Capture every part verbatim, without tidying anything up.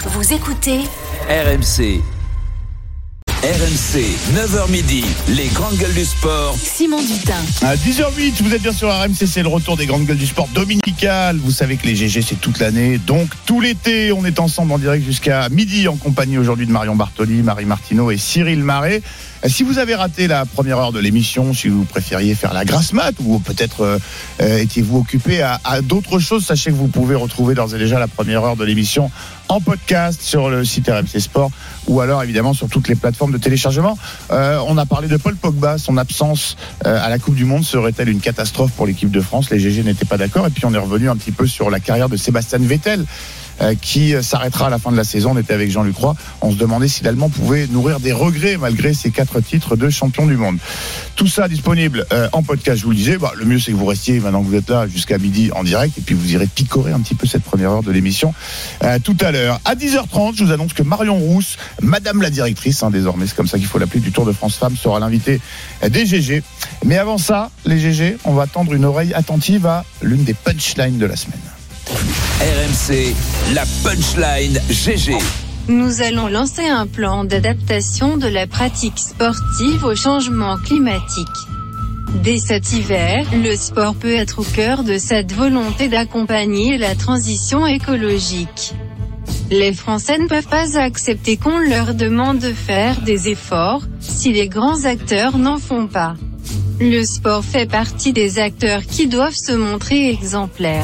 Vous écoutez R M C. R M C, neuf heures midi, les grandes gueules du sport. Simon Dutin. À dix heures huit, vous êtes bien sur R M C, c'est le retour des grandes gueules du sport dominical. Vous savez que les G G, c'est toute l'année, donc tout l'été, on est ensemble en direct jusqu'à midi en compagnie aujourd'hui de Marion Bartoli, Marie Martineau et Cyril Marais. Si vous avez raté la première heure de l'émission, si vous préfériez faire la grasse mat ou peut-être euh, euh, étiez-vous occupé à, à d'autres choses, sachez que vous pouvez retrouver d'ores et déjà la première heure de l'émission en podcast sur le site R M C Sport ou alors évidemment sur toutes les plateformes de téléchargement. Euh, on a parlé de Paul Pogba, son absence euh, à la Coupe du Monde serait-elle une catastrophe pour l'équipe de France? Les G G n'étaient pas d'accord et puis on est revenu un petit peu sur la carrière de Sébastien Vettel euh, qui s'arrêtera à la fin de la saison. On était avec Jean-Luc Roy, on se demandait si l'Allemand pouvait nourrir des regrets malgré ses quatre titres de champion du monde. Tout ça disponible euh, en podcast, je vous le disais. Bah, le mieux c'est que vous restiez maintenant que vous êtes là jusqu'à midi en direct et puis vous irez picorer un petit peu cette première heure de l'émission euh, tout à l'heure. À dix heures trente, je vous annonce que Marion Rousse, Madame la directrice, hein, désormais c'est comme ça qu'il faut l'appeler, du Tour de France Femmes, sera l'invitée des G G. Mais avant ça, les G G, on va tendre une oreille attentive à l'une des punchlines de la semaine. R M C, la punchline G G. Nous allons lancer un plan d'adaptation de la pratique sportive au changement climatique. Dès cet hiver, le sport peut être au cœur de cette volonté d'accompagner la transition écologique. Les Français ne peuvent pas accepter qu'on leur demande de faire des efforts, si les grands acteurs n'en font pas. Le sport fait partie des acteurs qui doivent se montrer exemplaires.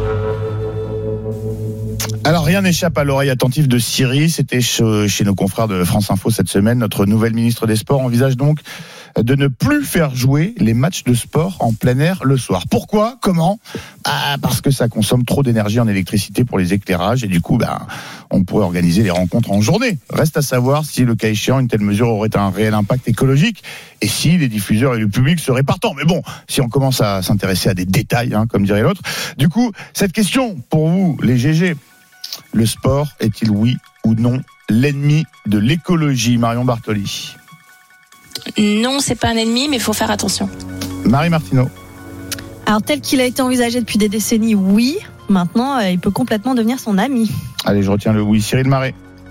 Alors rien n'échappe à l'oreille attentive de Cyril, c'était chez nos confrères de France Info cette semaine. Notre nouvelle ministre des Sports envisage donc de ne plus faire jouer les matchs de sport en plein air le soir. Pourquoi ? Comment ? Ah, parce que ça consomme trop d'énergie en électricité pour les éclairages et du coup, ben, on pourrait organiser les rencontres en journée. Reste à savoir si, le cas échéant, une telle mesure aurait un réel impact écologique et si les diffuseurs et le public seraient partants. Mais bon, si on commence à s'intéresser à des détails, hein, comme dirait l'autre. Du coup, cette question pour vous, les G G, le sport est-il oui ou non l'ennemi de l'écologie ? Marion Bartoli. Non, c'est pas un ennemi, mais il faut faire attention. Marie Martineau. Alors, tel qu'il a été envisagé depuis des décennies, oui. Maintenant, euh, il peut complètement devenir son ami. Allez, je retiens le oui. Cyril Marais.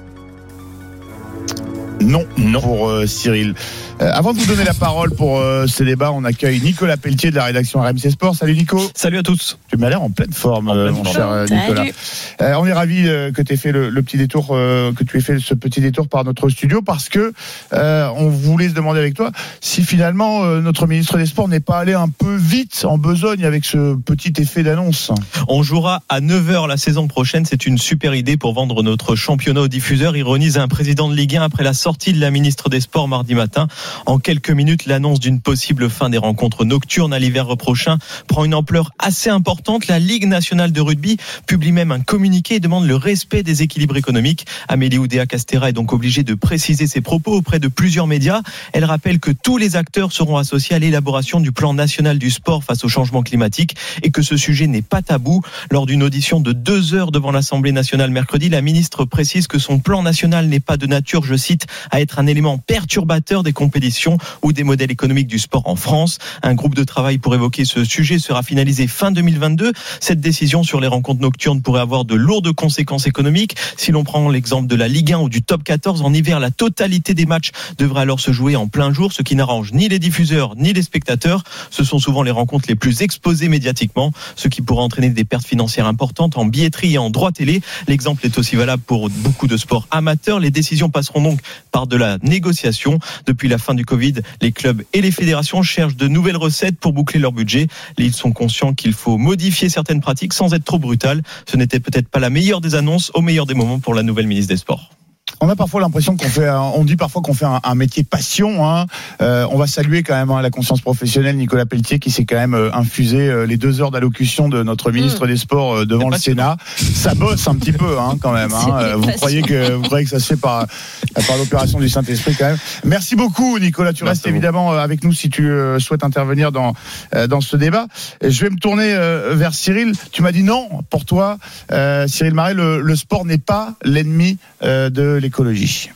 Non, non pour euh, Cyril. Euh, avant de vous donner la parole pour euh, ce débat, on accueille Nicolas Pelletier de la rédaction R M C Sport. Salut Nico. Salut à tous. Tu m'as l'air en pleine forme, en euh, pleine mon forme. cher euh, Nicolas. Euh, on est ravis euh, que tu aies fait le, le petit détour, euh, que tu aies fait ce petit détour par notre studio parce que euh, on voulait se demander avec toi si finalement euh, notre ministre des Sports n'est pas allé un peu vite en besogne avec ce petit effet d'annonce. On jouera à neuf heures la saison prochaine. C'est une super idée pour vendre notre championnat aux diffuseurs, ironise un président de Ligue un après la sortie de la ministre des Sports mardi matin. En quelques minutes, l'annonce d'une possible fin des rencontres nocturnes à l'hiver prochain prend une ampleur assez importante. La Ligue nationale de rugby publie même un communiqué et demande le respect des équilibres économiques. Amélie Oudéa-Castéra est donc obligée de préciser ses propos auprès de plusieurs médias. Elle rappelle que tous les acteurs seront associés à l'élaboration du plan national du sport face au changement climatique et que ce sujet n'est pas tabou. Lors d'une audition de deux heures devant l'Assemblée nationale mercredi, la ministre précise que son plan national n'est pas de nature, je cite, à être un élément perturbateur des compétitions ou des modèles économiques du sport en France. Un groupe de travail pour évoquer ce sujet sera finalisé fin deux mille vingt-deux. Cette décision sur les rencontres nocturnes pourrait avoir de lourdes conséquences économiques. Si l'on prend l'exemple de la Ligue un ou du Top quatorze, en hiver, la totalité des matchs devrait alors se jouer en plein jour, ce qui n'arrange ni les diffuseurs ni les spectateurs. Ce sont souvent les rencontres les plus exposées médiatiquement, ce qui pourrait entraîner des pertes financières importantes en billetterie et en droits télé. L'exemple est aussi valable pour beaucoup de sports amateurs. Les décisions passeront donc par de la négociation. Depuis la fin du Covid, les clubs et les fédérations cherchent de nouvelles recettes pour boucler leur budget. Ils sont conscients qu'il faut modifier certaines pratiques sans être trop brutal. Ce n'était peut-être pas la meilleure des annonces au meilleur des moments pour la nouvelle ministre des Sports. On a parfois l'impression qu'on fait, on dit parfois qu'on fait un, un métier passion. Hein. Euh, on va saluer quand même hein, la conscience professionnelle, Nicolas Pelletier, qui s'est quand même euh, infusé euh, les deux heures d'allocution de notre ministre mmh. des Sports euh, devant le Sénat. Ça bosse un petit peu hein, quand même. Hein. Euh, vous croyez que vous croyez que ça se fait par par l'opération du Saint-Esprit quand même. Merci beaucoup, Nicolas. Tu Merci restes évidemment avec nous si tu euh, souhaites intervenir dans euh, dans ce débat. Je vais me tourner euh, vers Cyril. Tu m'as dit non pour toi, euh, Cyril Marais. Le, le sport n'est pas l'ennemi euh, de l'écologie.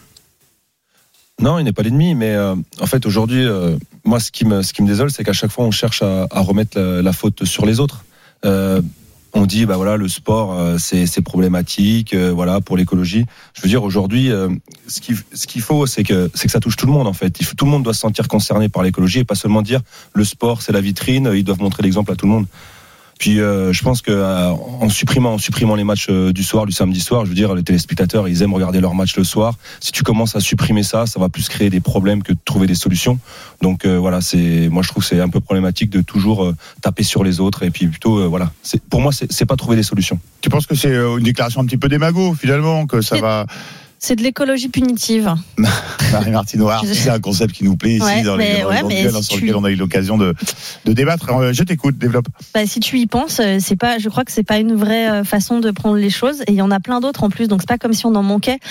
Non, il n'est pas l'ennemi, mais euh, en fait aujourd'hui, euh, moi ce qui me ce qui me désole, c'est qu'à chaque fois on cherche à, à remettre la, la faute sur les autres. Euh, on dit bah voilà le sport euh, c'est c'est problématique euh, voilà pour l'écologie. Je veux dire aujourd'hui euh, ce qu'il ce qu'il faut c'est que c'est que ça touche tout le monde en fait. Il faut, tout le monde doit se sentir concerné par l'écologie et pas seulement dire le sport c'est la vitrine, ils doivent montrer l'exemple à tout le monde. Puis euh, je pense que euh, en supprimant en supprimant les matchs euh, du soir, du samedi soir, je veux dire les téléspectateurs, ils aiment regarder leurs matchs le soir. Si tu commences à supprimer ça, ça va plus créer des problèmes que de trouver des solutions. Donc euh, voilà, c'est moi je trouve que c'est un peu problématique de toujours euh, taper sur les autres et puis plutôt euh, voilà, c'est pour moi c'est c'est pas trouver des solutions. Tu penses que c'est une déclaration un petit peu démago finalement, que ça c'est... va C'est de l'écologie punitive. Marie Martineau, c'est un concept qui nous plaît ici ouais, dans les mais, ouais, mais si sur tu... lequel on a eu l'occasion de, de débattre. Je t'écoute, développe. Bah, si tu y penses, c'est pas, je crois que c'est pas une vraie façon de prendre les choses. Et il y en a plein d'autres en plus, donc c'est pas comme si on en manquait.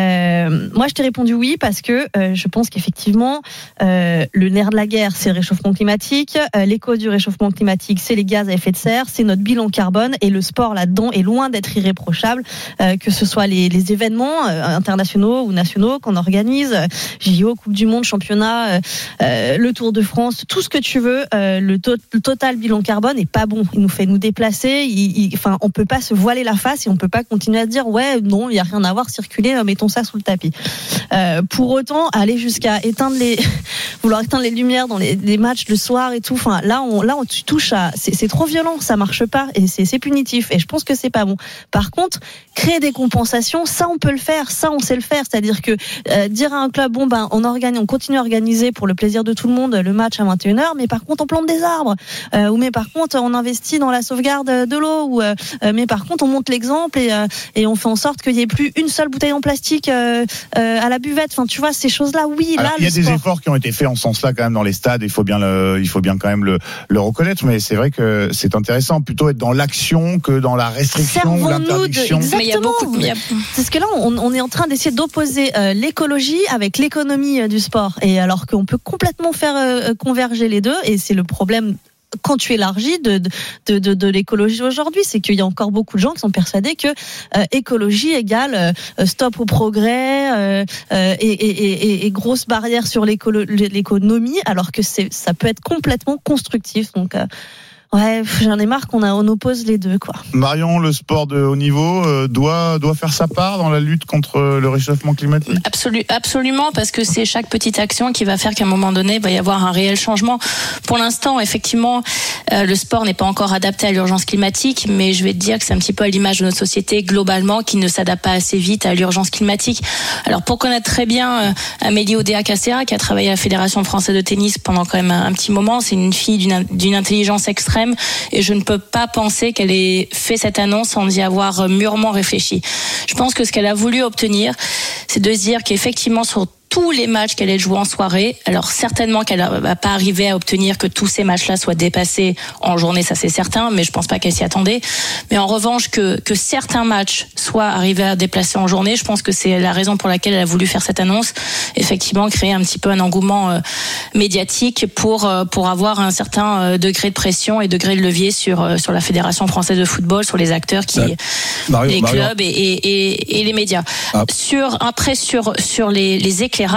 Euh, moi, je t'ai répondu oui parce que euh, je pense qu'effectivement, euh, le nerf de la guerre, c'est le réchauffement climatique. Euh, l'écho du réchauffement climatique, c'est les gaz à effet de serre, c'est notre bilan carbone. Et le sport là-dedans est loin d'être irréprochable, euh, que ce soit les, les événements euh, internationaux ou nationaux qu'on organise, J O, Coupe du Monde, Championnat, euh, le Tour de France, tout ce que tu veux, euh, le, to- le total bilan carbone est pas bon. Il nous fait nous déplacer. Il, il, enfin, on peut pas se voiler la face et on peut pas continuer à dire ouais non, il y a rien à voir, circuler, mettons ça sous le tapis. Euh, pour autant, aller jusqu'à éteindre les, vouloir éteindre les lumières dans les, les matchs le soir et tout. Enfin, là, on, là, on tu touches à, c'est, c'est trop violent, ça marche pas et c'est, c'est punitif. Et je pense que c'est pas bon. Par contre, créer des compensations, ça, on peut le faire. Ça, on sait le faire. C'est-à-dire que euh, dire à un club, bon ben, on organise, on continue à organiser pour le plaisir de tout le monde le match à vingt et une heures, mais par contre, on plante des arbres. Euh, ou mais par contre, on investit dans la sauvegarde de l'eau. Ou euh, mais par contre, on montre l'exemple et euh, et on fait en sorte qu'il y ait plus une seule bouteille en plastique euh, euh, à la buvette. Enfin, tu vois, ces choses-là, oui. Alors, là, il y a le des sport. efforts qui ont été faits en ce sens-là quand même dans les stades. Il faut bien le, il faut bien quand même le, le reconnaître. Mais c'est vrai que c'est intéressant, plutôt être dans l'action que dans la restriction ou l'interdiction. De, exactement. Mais il y a beaucoup de... Parce que là, on, on est en train d'essayer d'opposer euh, l'écologie avec l'économie euh, du sport. Et alors qu'on peut complètement faire euh, converger les deux. Et c'est le problème quand tu élargis de, de, de, de l'écologie aujourd'hui, c'est qu'il y a encore beaucoup de gens qui sont persuadés que euh, écologie égale euh, stop au progrès euh, euh, et, et, et, et grosse barrière sur l'écolo- l'économie, alors que c'est, ça peut être complètement constructif. Donc euh, ouais, j'en ai marre qu'on a, on oppose les deux, quoi. Marion, le sport de haut niveau euh, doit doit faire sa part dans la lutte contre le réchauffement climatique. Absolu, absolument, parce que c'est chaque petite action qui va faire qu'à un moment donné, il va y avoir un réel changement. Pour l'instant, effectivement, euh, le sport n'est pas encore adapté à l'urgence climatique, mais je vais te dire que c'est un petit peu à l'image de notre société globalement qui ne s'adapte pas assez vite à l'urgence climatique. Alors, pour connaître très bien euh, Amélie Oudéa-Castéra, qui a travaillé à la Fédération française de tennis pendant quand même un, un petit moment, c'est une fille d'une, d'une intelligence extrême. Et je ne peux pas penser qu'elle ait fait cette annonce sans y avoir mûrement réfléchi. Je pense que ce qu'elle a voulu obtenir, c'est de se dire qu'effectivement sur tous les matchs qu'elle ait joués en soirée, alors certainement qu'elle va pas arriver à obtenir que tous ces matchs-là soient dépassés en journée, ça c'est certain, mais je pense pas qu'elle s'y attendait. Mais en revanche, que, que certains matchs soient arrivés à déplacer en journée, je pense que c'est la raison pour laquelle elle a voulu faire cette annonce. Effectivement, créer un petit peu un engouement euh, médiatique pour, euh, pour avoir un certain euh, degré de pression et degré de levier sur, euh, sur la Fédération française de football, sur les acteurs, qui, ouais. Mario, les Mario. clubs et, et, et, et les médias. Ah. Sur, après, sur, sur les, les éclairages,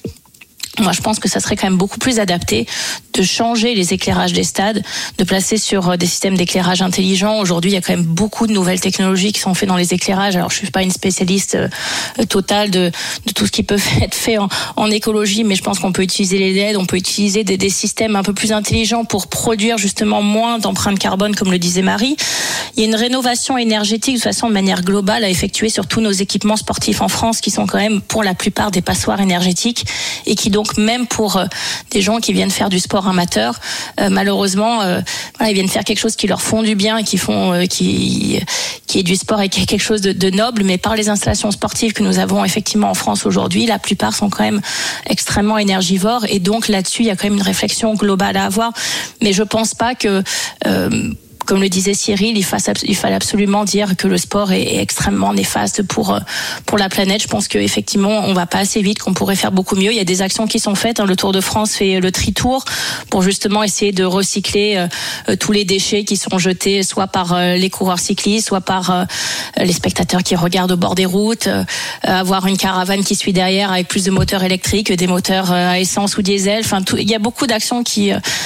moi je pense que ça serait quand même beaucoup plus adapté de changer les éclairages des stades, de placer sur des systèmes d'éclairage intelligents. Aujourd'hui, il y a quand même beaucoup de nouvelles technologies qui sont faites dans les éclairages. Alors, je suis pas une spécialiste euh, totale de, de tout ce qui peut être fait en, en écologie, mais je pense qu'on peut utiliser les L E D, on peut utiliser des, des systèmes un peu plus intelligents pour produire justement moins d'empreintes carbone, comme le disait Marie. Il y a une rénovation énergétique de façon de manière globale à effectuer sur tous nos équipements sportifs en France, qui sont quand même pour la plupart des passoires énergétiques et qui donc même pour euh, des gens qui viennent faire du sport amateur, euh, malheureusement, euh, voilà, ils viennent faire quelque chose qui leur font du bien et qui font, euh, qui, qui est du sport et qui est quelque chose de, de noble. Mais par les installations sportives que nous avons effectivement en France aujourd'hui, la plupart sont quand même extrêmement énergivores et donc là-dessus, il y a quand même une réflexion globale à avoir. Mais je pense pas que euh, comme le disait Cyril, il, fasse, il fallait absolument dire que le sport est, est extrêmement néfaste pour pour la planète. Je pense qu'effectivement, on va pas assez vite, qu'on pourrait faire beaucoup mieux. Il y a des actions qui sont faites. Le Tour de France fait le tri-tour pour justement essayer de recycler euh, tous les déchets qui sont jetés, soit par euh, les coureurs cyclistes, soit par euh, les spectateurs qui regardent au bord des routes. Euh, avoir une caravane qui suit derrière avec plus de moteurs électriques, des moteurs euh, à essence ou diesel. Enfin, tout, il y a beaucoup d'actions qui euh,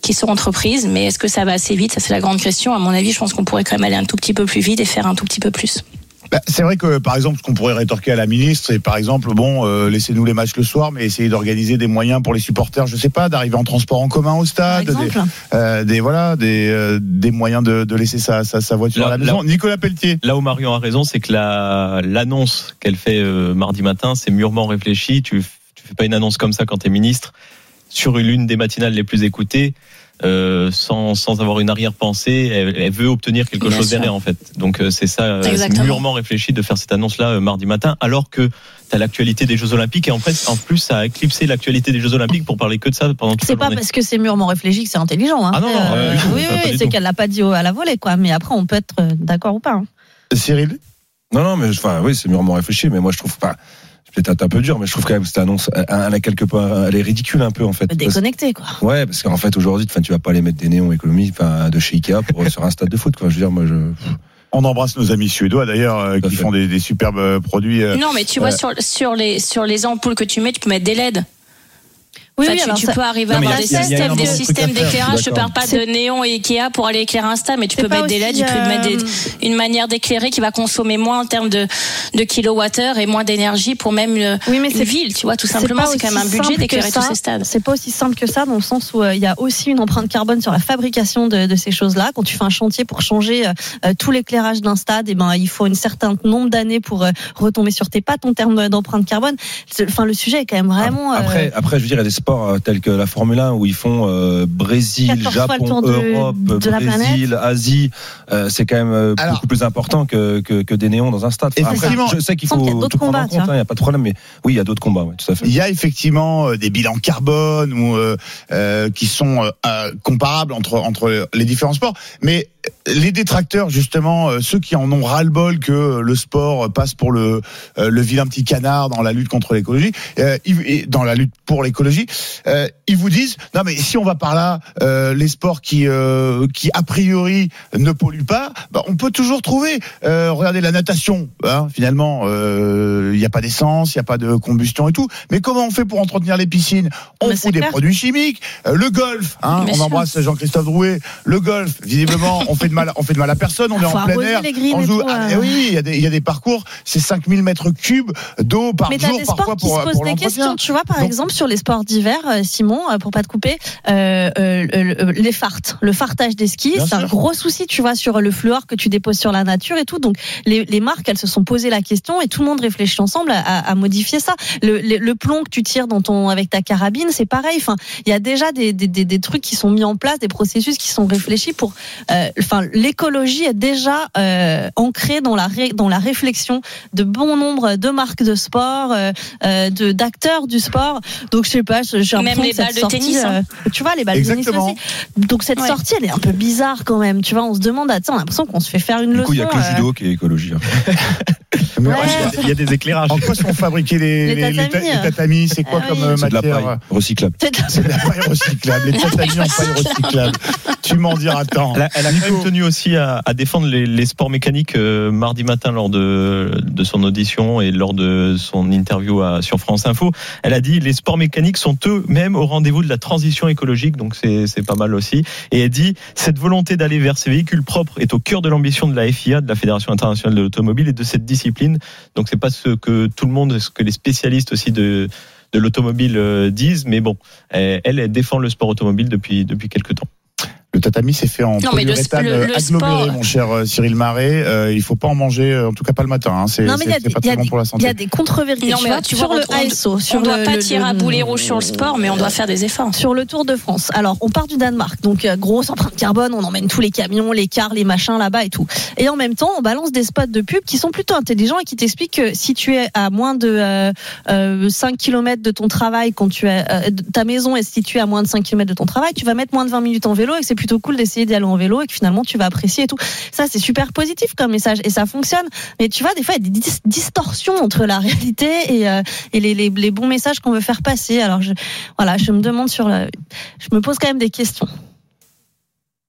qui sont entreprises, mais est-ce que ça va assez vite? Ça, c'est la grande question. À mon avis, je pense qu'on pourrait quand même aller un tout petit peu plus vite et faire un tout petit peu plus. Bah, c'est vrai que, par exemple, ce qu'on pourrait rétorquer à la ministre, c'est par exemple, bon, euh, laissez-nous les matchs le soir, mais essayez d'organiser des moyens pour les supporters, je sais pas, d'arriver en transport en commun au stade, des, euh, des voilà, des, euh, des moyens de, de laisser sa, sa, sa voiture là, à la maison. Là, Nicolas Pelletier. Là où Marion a raison, c'est que la, l'annonce qu'elle fait euh, mardi matin, c'est mûrement réfléchi. Tu, tu fais pas une annonce comme ça quand t'es ministre sur l'une des matinales les plus écoutées. Euh, sans, sans avoir une arrière-pensée, elle, elle veut obtenir quelque Bien chose sûr. derrière en fait. Donc euh, c'est ça, euh, c'est mûrement réfléchi de faire cette annonce-là euh, mardi matin, alors que t'as l'actualité des Jeux Olympiques et en fait, en plus, ça a éclipsé l'actualité des Jeux Olympiques pour parler que de ça pendant toute c'est la journée. C'est pas parce que c'est mûrement réfléchi que c'est intelligent. Hein. Ah non, non, euh, euh, oui, oui, oui c'est qu'elle l'a pas dit à la volée, quoi. Mais après, on peut être d'accord ou pas. Hein. Cyril ? Non, non, mais enfin, oui, c'est mûrement réfléchi, mais moi, je trouve pas. Peut-être un peu dur, mais je trouve quand même que cette annonce, elle est quelque part, elle est ridicule un peu en fait. Déconnectée quoi. Ouais, parce qu'en fait aujourd'hui, enfin, tu vas pas aller mettre des néons économie, enfin, de chez Ikea pour sur un stade de foot, quoi. Je veux dire, moi, je. On embrasse nos amis suédois d'ailleurs euh, qui fait. font des, des superbes produits. Euh, non, mais tu vois euh, sur sur les sur les ampoules que tu mets, tu peux mettre des L E D. Oui, enfin, oui, tu, tu ça... peux arriver non, à avoir des systèmes, des systèmes d'éclairage. Je parle pas c'est... de néon et Ikea pour aller éclairer un stade, mais tu c'est peux mettre des L E D, euh... tu peux mettre des, une manière d'éclairer qui va consommer moins en termes de, de kilowattheure et moins d'énergie pour même une, oui, mais une ville, tu vois, tout simplement. C'est, c'est quand même un budget d'éclairer tous ces stades. C'est pas aussi simple que ça, dans le sens où il euh, y a aussi une empreinte carbone sur la fabrication de, de ces choses-là. Quand tu fais un chantier pour changer euh, tout l'éclairage d'un stade, et ben il faut un certain nombre d'années pour euh, retomber sur tes pattes en termes d'empreinte carbone. Enfin, le sujet est quand même vraiment. Après, euh... après, je veux dire, il y a des sports tels que la Formule un où ils font euh, Brésil, Japon, de, Europe, de Brésil, Asie, euh, c'est quand même euh, Alors, beaucoup plus important que, que, que des néons dans un stade. Enfin, après, je sais qu'il faut il y a d'autres tout prendre combats, en compte, il n'y hein, a pas de problème, mais oui, il y a d'autres combats, ouais, tout à fait. Il y a effectivement des bilans carbone ou euh, euh, qui sont euh, comparables entre entre les différents sports, mais les détracteurs, justement, euh, ceux qui en ont ras-le-bol que le sport passe pour le euh, le vilain petit canard dans la lutte contre l'écologie, euh, et dans la lutte pour l'écologie, euh, ils vous disent non mais si on va par là, euh, les sports qui euh, qui a priori ne polluent pas, bah, on peut toujours trouver. Euh, regardez la natation, hein, finalement, il euh, y a pas d'essence, il y a pas de combustion et tout. Mais comment on fait pour entretenir les piscines ? On mais fout des clair. produits chimiques. Euh, le golf, hein, on embrasse Jean-Christophe Drouet. Le golf, visiblement, on fait de mal, on fait de mal à personne. On est en plein air. On joue. Ah, oui, il y a des il y a des parcours. C'est cinq mille mètres cubes d'eau par mais jour, parfois pour pour l'entretien. Des questions, tu vois, par Donc, exemple, sur les sports d'hiver, Simon, pour pas te couper, euh, euh, les fartes, le fartage des skis, Bien c'est sûr. un gros souci, tu vois, sur le fluor que tu déposes sur la nature et tout. Donc, les, les marques, elles se sont posé la question et tout le monde réfléchit ensemble à, à modifier ça. Le, le, le plomb que tu tires dans ton, avec ta carabine, c'est pareil. Enfin, il y a déjà des, des, des, des trucs qui sont mis en place, des processus qui sont réfléchis pour, euh, enfin, l'écologie est déjà euh, ancrée dans la, ré, dans la réflexion de bon nombre de marques de sport, euh, de d'acteurs du sport. Donc, je sais pas, j'ai l'impression même les que cette balles de sortie, tennis, hein. euh, tu vois, les balles Exactement. de tennis aussi. Donc, cette ouais. sortie, elle est un peu bizarre quand même. Tu vois, on se demande, attends, on a l'impression qu'on se fait faire une du leçon. Du coup, il y a que le judo euh... qui est écologie. Hein. Mais ouais. Il y a des éclairages. En quoi sont fabriqués les, les, les, tatamis, les tatamis? C'est quoi ah, comme oui. matière? C'est de la paille recyclable. C'est de la paille recyclable. Les tatamis en paille recyclable. Tu m'en diras tant. Elle a, elle a quand même tenu aussi à, à défendre les, les sports mécaniques euh, mardi matin lors de, de son audition et lors de son interview à, sur France Info. Elle a dit les sports mécaniques sont eux-mêmes au rendez-vous de la transition écologique, donc c'est, c'est pas mal aussi. Et elle dit cette volonté d'aller vers ces véhicules propres est au cœur de l'ambition de la F I A, de la Fédération internationale de l'automobile et de cette discipline. Donc c'est pas ce que tout le monde, ce que les spécialistes aussi de de l'automobile disent, mais bon, elle, elle défend le sport automobile depuis depuis quelque temps. Le tatami c'est fait en polyuréthane aggloméré, sport... mon cher Cyril Marais. Euh, il faut pas en manger, en tout cas pas le matin. Hein. C'est, non, mais c'est, c'est pas très bon pour la santé. Il y a des contre-vérités. Non, mais là, tu sur vois, le on, A S O, sur on ne doit le, pas le, tirer le, à boulet rouge sur le sport, mais on doit faire des efforts. Sur le Tour de France. Alors, on part du Danemark, donc euh, grosse empreinte carbone. On emmène tous les camions, les cars, les machins là-bas et tout. Et en même temps, on balance des spots de pub qui sont plutôt intelligents et qui t'expliquent que si tu es à moins de euh, euh, cinq kilomètres de ton travail, quand tu es euh, ta maison est située à moins de cinq kilomètres de ton travail, tu vas mettre moins de vingt minutes en vélo et que c'est plutôt cool d'essayer d'y aller en vélo et que finalement tu vas apprécier et tout. Ça, c'est super positif comme message et ça fonctionne. Mais tu vois, des fois, il y a des dis- distorsions entre la réalité et, euh, et les, les, les bons messages qu'on veut faire passer. Alors, je, voilà, je me demande sur la, je me pose quand même des questions.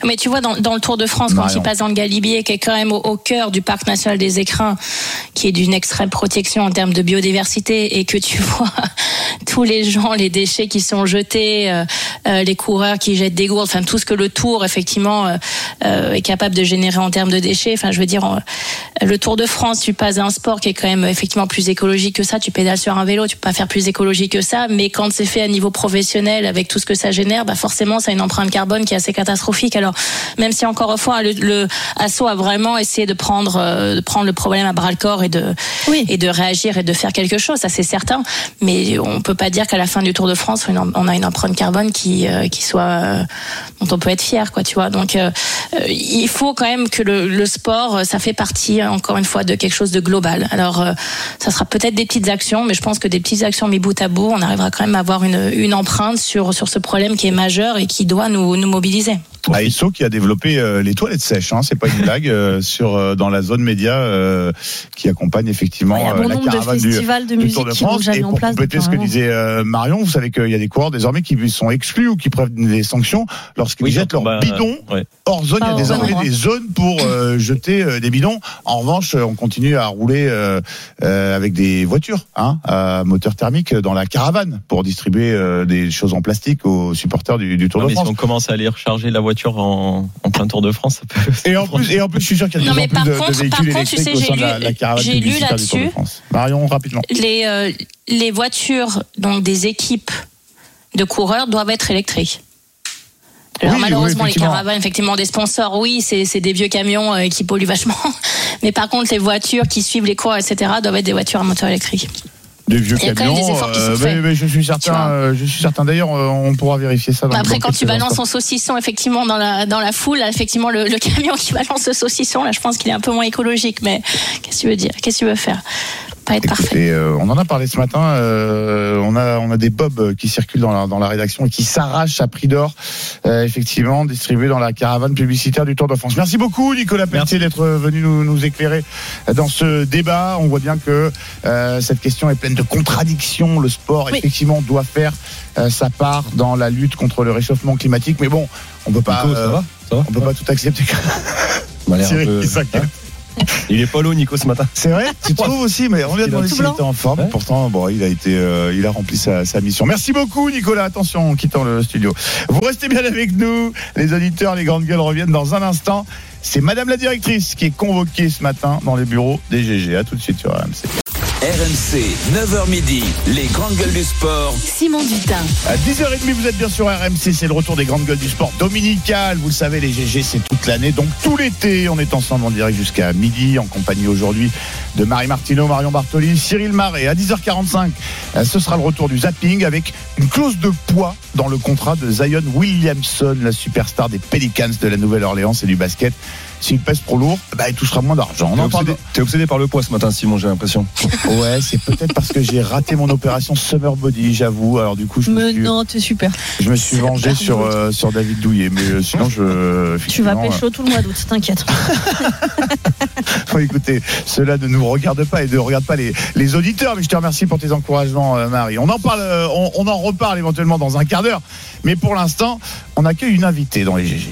Mais tu vois, dans, dans le Tour de France, quand Marion. il passe dans le Galibier, qui est quand même au, au cœur du parc national des Écrins, qui est d'une extrême protection en termes de biodiversité, et que tu vois tous les gens, les déchets qui sont jetés, euh, euh, les coureurs qui jettent des gourdes, enfin tout ce que le Tour effectivement euh, euh, est capable de générer en termes de déchets. Enfin, je veux dire, euh, le Tour de France, tu passes à un sport qui est quand même effectivement plus écologique que ça. Tu pédales sur un vélo, tu peux pas faire plus écologique que ça. Mais quand c'est fait à niveau professionnel, avec tout ce que ça génère, bah forcément, ça a une empreinte carbone qui est assez catastrophique. Alors, même si encore une fois, le, le Asso a vraiment essayé de prendre, euh, de prendre le problème à bras le corps et de, Oui. et de réagir et de faire quelque chose, ça c'est certain. Mais on peut pas dire qu'à la fin du Tour de France, on a une empreinte carbone qui, euh, qui soit, euh, dont on peut être fier, quoi, tu vois. Donc, euh, il faut quand même que le, le sport, ça fait partie, encore une fois, de quelque chose de global. Alors, euh, ça sera peut-être des petites actions, mais je pense que des petites actions mis bout à bout, on arrivera quand même à avoir une, une empreinte sur, sur ce problème qui est majeur et qui doit nous, nous mobiliser. A S O qui a développé euh, les toilettes sèches, hein, c'est pas une blague, euh, sur euh, dans la zone média euh, qui accompagne effectivement Il y a euh, bon la nombre de caravane du, festivals de du musique Tour de qui l'ont France. déjà Et mis en pour place. compléter depuis ce un que moment. disait euh, Marion, vous savez qu'il y a des coureurs désormais qui sont exclus ou qui prennent des sanctions lorsqu'ils Oui, jettent leur bah, bidon ouais. hors zone. Il y a Pas au désormais bon endroit. des zones pour euh, jeter euh, des bidons. En revanche, on continue à rouler euh, euh, avec des voitures hein, à moteur thermique dans la caravane pour distribuer euh, des choses en plastique aux supporters du, du Tour Non, de mais France. si on commence à aller recharger la voiture en, en plein Tour de France, ça peut. Et en plus, et en plus, je suis sûr qu'il y a de Non, plus mais en plus par de, contre- de véhicules par contre, tu électriques sais, au sein de j'ai la, lu- la caravane j'ai lu publicitaire du Tour de là-dessus. France. Marion, rapidement. Les, euh, les voitures, donc des équipes de coureurs, doivent être électriques. Alors Oui, malheureusement, oui, les effectivement. caravanes, effectivement, des sponsors, oui, c'est, c'est des vieux camions euh, qui polluent vachement. Mais par contre, les voitures qui suivent les coureurs, et cetera, doivent être des voitures à moteur électrique. Des vieux Il y a quand même camions. des efforts qui sont euh, faits. mais, mais je suis Tu certain, vois. euh, je suis certain. D'ailleurs, euh, on pourra vérifier ça. Dans, Après, dans quand tu quelques balances instants. son saucisson, effectivement, dans la, dans la foule, là, effectivement, le, le camion qui balance le saucisson, là, je pense qu'il est un peu moins écologique. Mais qu'est-ce que tu veux dire? Qu'est-ce que tu veux faire? Pas être parfait. Écoutez, euh, on en a parlé ce matin. euh, on a on a des bobs qui circulent dans la, dans la rédaction et qui s'arrachent à prix d'or, euh, effectivement, distribués dans la caravane publicitaire du Tour de France. Merci beaucoup, Nicolas Pelletier, d'être venu nous, nous éclairer dans ce débat. On voit bien que euh, cette question est pleine de contradictions. Le sport, Oui. effectivement, doit faire euh, sa part dans la lutte contre le réchauffement climatique. Mais bon, on peut pas, Nico, ça euh, va Ça va on peut pas tout accepter. On a l'air un Thierry peu- qui s'inquiète. Il est pas lourd, Nico, ce matin. C'est vrai, tu trouves aussi, mais on lui a demandé Tout s'il blanc. était en forme. Ouais. Pourtant, bon, il a été, euh, il a rempli sa, sa mission. Merci beaucoup, Nicolas. Attention, en quittant le studio. Vous restez bien avec nous. Les auditeurs, les grandes gueules reviennent dans un instant. C'est Madame la directrice qui est convoquée ce matin dans les bureaux des G G. À tout de suite sur R M C. R M C, neuf heures midi, les grandes gueules du sport. Simon Dutin. À dix heures trente, vous êtes bien sur R M C, c'est le retour des grandes gueules du sport dominical. Vous le savez, les G G, c'est toute l'année, donc tout l'été. On est ensemble en direct jusqu'à midi, en compagnie aujourd'hui de Marie Martineau, Marion Bartoli, Cyril Marais. À dix heures quarante-cinq, ce sera le retour du zapping avec une clause de poids dans le contrat de Zion Williamson, la superstar des Pelicans de la Nouvelle-Orléans et du basket. S'il pèse trop lourd, bah, il touchera moins d'argent. On T'es en parle obsédé, t'es obsédé par le poids ce matin, Simon, j'ai l'impression. Ouais, c'est peut-être parce que j'ai raté mon opération Summer Body, j'avoue. Alors du coup, je me Mais suis, non, t'es super. je me suis vengé Super sur beau. euh, sur David Douillet, mais euh, sinon je. Tu vas effectivement, pécho tout le mois d'août, t'inquiète. euh, écoutez, cela ne nous regarde pas et ne regarde pas les les auditeurs. Mais je te remercie pour tes encouragements, euh, Marie. On en parle, euh, on, on en reparle éventuellement dans un quart d'heure. Mais pour l'instant, on accueille une invitée dans les G G.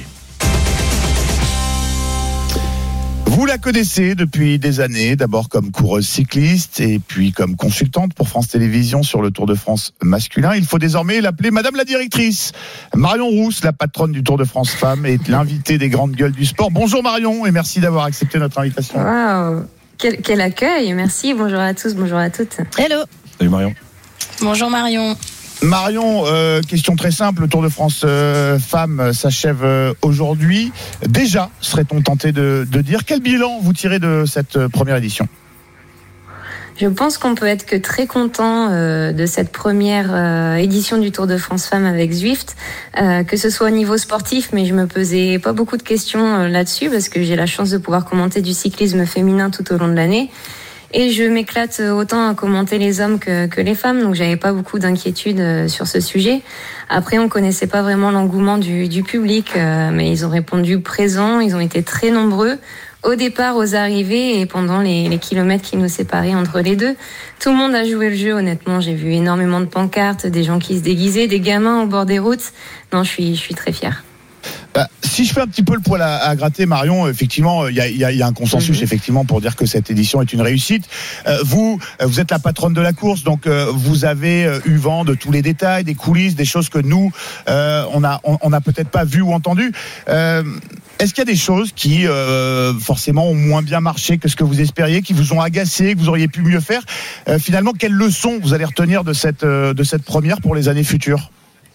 Vous la connaissez depuis des années, d'abord comme coureuse cycliste et puis comme consultante pour France Télévisions sur le Tour de France masculin. Il faut désormais l'appeler Madame la directrice. Marion Rousse, la patronne du Tour de France Femmes, est l'invitée des grandes gueules du sport. Bonjour Marion et merci d'avoir accepté notre invitation. Waouh, quel, quel accueil, merci, bonjour à tous, bonjour à toutes. Hello. Salut Marion. Bonjour Marion. Marion, euh, question très simple, le Tour de France euh, Femmes s'achève euh, aujourd'hui. Déjà, serait-on tenté de, de dire quel bilan vous tirez de cette euh, première édition ? Je pense qu'on peut être que très content euh, de cette première euh, édition du Tour de France Femmes avec Zwift, euh, que ce soit au niveau sportif, mais je me posais pas beaucoup de questions euh, là-dessus parce que j'ai la chance de pouvoir commenter du cyclisme féminin tout au long de l'année. Et je m'éclate autant à commenter les hommes que, que les femmes, donc j'avais pas beaucoup d'inquiétude sur ce sujet. Après, on connaissait pas vraiment l'engouement du, du public, euh, mais ils ont répondu présents, ils ont été très nombreux, au départ, aux arrivées et pendant les, les kilomètres qui nous séparaient entre les deux. Tout le monde a joué le jeu, honnêtement. J'ai vu énormément de pancartes, des gens qui se déguisaient, des gamins au bord des routes. Non, je suis, je suis très fière. Bah, si je fais un petit peu le poil à, à gratter, Marion, effectivement, il y a, y a, y a un consensus, mmh. effectivement, pour dire que cette édition est une réussite. Euh, vous, vous êtes la patronne de la course, donc euh, vous avez eu vent de tous les détails, des coulisses, des choses que nous, euh, on a, on, on a peut-être pas vu ou entendu. Euh, Est-ce qu'il y a des choses qui, euh, forcément, ont moins bien marché que ce que vous espériez, qui vous ont agacé, que vous auriez pu mieux faire? euh, Finalement, quelles leçons vous allez retenir de cette, euh, de cette première pour les années futures?